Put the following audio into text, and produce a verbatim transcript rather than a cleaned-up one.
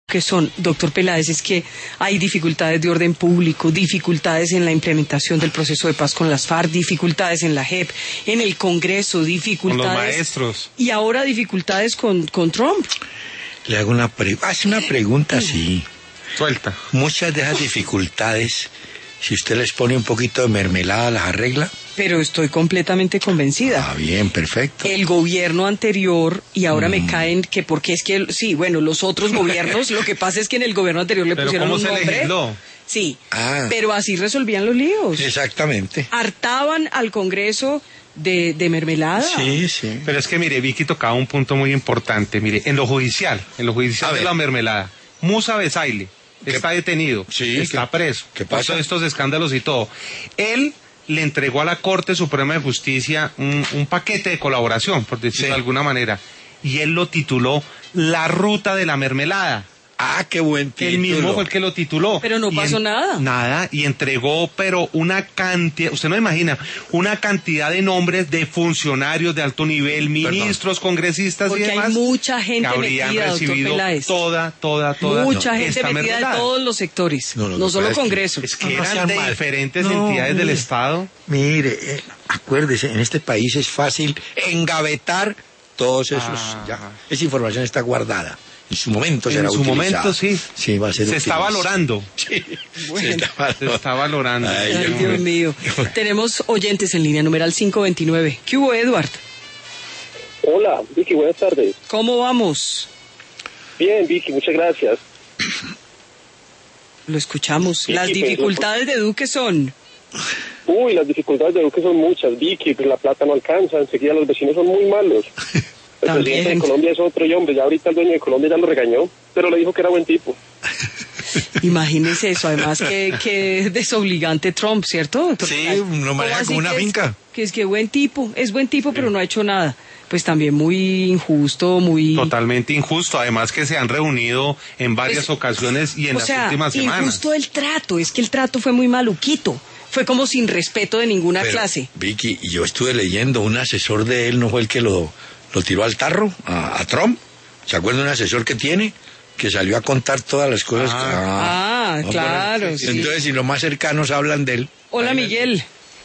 que son, doctor Peláez, es que hay dificultades de orden público, dificultades en la implementación del proceso de paz con las FARC, dificultades en la J E P, en el Congreso, dificultades... Con los maestros. Y ahora dificultades con, con Trump. Le hago una pregunta, hace una pregunta así. Suelta. Muchas de esas dificultades, si usted les pone un poquito de mermelada, ¿las arregla? Pero estoy completamente convencida. Ah, bien, perfecto. El gobierno anterior, y ahora Mm. me caen que porque es que, sí, bueno, los otros gobiernos, lo que pasa es que en el gobierno anterior le Pero pusieron ¿cómo un se nombre. legisló? Sí, Ah. pero así resolvían los líos. Exactamente. Hartaban al Congreso de, de mermelada. Sí, sí. Pero es que, mire, Vicky tocaba un punto muy importante. Mire, en lo judicial, en lo A judicial de ver. la mermelada, Musa Besaile está detenido, Sí, está ¿qué- preso, qué por pasa? todos estos escándalos y todo. Él le entregó a la Corte Suprema de Justicia un, un paquete de colaboración, por decirlo Sí. de alguna manera, y él lo tituló La Ruta de la Mermelada. Ah, qué buen título. Él mismo fue el que lo tituló. Pero no Y pasó nada. Nada, y entregó, pero una cantidad, usted no imagina, una cantidad de nombres de funcionarios de alto nivel, ministros, congresistas Porque y hay demás, mucha gente que habrían metida, doctor recibido Peláez. toda, toda, toda Mucha no, gente esta metida mermelada. de todos los sectores, No, no, lo que solo pasa es que- Congreso. Es que No, no eran sean de mal. diferentes No, entidades del mire. Estado. Mire, eh, acuérdese, en este país es fácil engavetar todos esos... Ah. Ya, esa información está guardada. En su momento En será su utilizada. momento, sí. Sí, va a ser Se está utilizada. valorando. Sí, Bueno. se está valorando. Se está valorando. Ay, Ay, Dios Dios mío. mío. Tenemos oyentes en línea, numeral cinco veintinueve. ¿Qué hubo, Edward? Hola, Vicky, buenas tardes. ¿Cómo vamos? Bien, Vicky, muchas gracias. Lo escuchamos. Sí, Las sí, dificultades de Duque son... Uy, las dificultades de Duque son muchas, Vicky, pero la plata no alcanza, enseguida los vecinos son muy malos. El También. presidente de Colombia es otro y hombre, ya ahorita el dueño de Colombia ya lo regañó, pero le dijo que era buen tipo. Imagínese eso, además que, que es desobligante Trump, ¿cierto, doctor Sí, Peláez? lo ¿Cómo maneja así como una que es- finca. Que es que buen tipo, es buen tipo, pero no ha hecho nada. Pues también muy injusto, muy... Totalmente injusto, además que se han reunido en varias Pues, ocasiones y en o las sea, últimas semanas. injusto el trato, es que el trato fue muy maluquito. Fue como sin respeto de ninguna Pero, clase. Vicky, y yo estuve leyendo, un asesor de él no fue el que lo, lo tiró al tarro, a, a Trump. ¿Se acuerda de un asesor que tiene? Que salió a contar todas las cosas. Ah. Ah, no, claro, pero- sí. Entonces, si los más cercanos hablan de él. Hola, Ahí- Miguel.